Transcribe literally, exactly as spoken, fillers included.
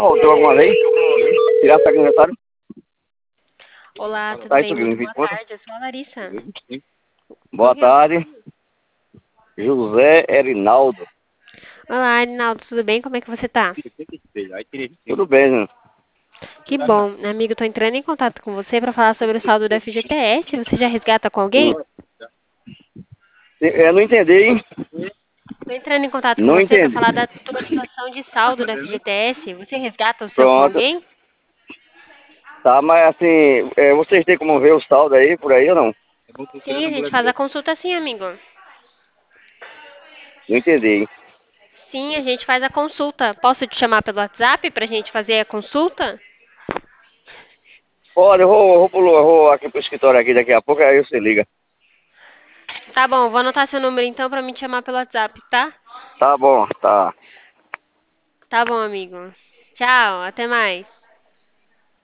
Voltou alguma vez? Tirar essa aniversário? Olá, tudo Tá bem? isso aqui, Muito não boa fiz conta? tarde, eu sou a Larissa. Boa tarde. José Erinaldo. Olá, Arinaldo, tudo bem? Como é que você tá? Tudo bem, né? Que bom. Amigo, tô entrando em contato com você para falar sobre o saldo do F G T S. Você já resgata com alguém? Eu não entendi, hein? Tô entrando em contato com Não você para entendi. falar da tua situação de saldo do F G T S. Você resgata o seu com Pronto. alguém? Tá, mas assim, é, vocês têm como ver o saldo aí, por aí ou não? Sim, a gente faz a consulta sim, amigo. Não entendi, hein? Sim, a gente faz a consulta. Posso te chamar pelo WhatsApp pra gente fazer a consulta? Pode, eu vou, eu vou, pro- eu vou aqui pro escritório aqui daqui a pouco, aí você liga. Tá bom, vou anotar seu número então pra me chamar pelo WhatsApp, tá? Tá bom, tá. Tá bom, amigo. Tchau, até mais.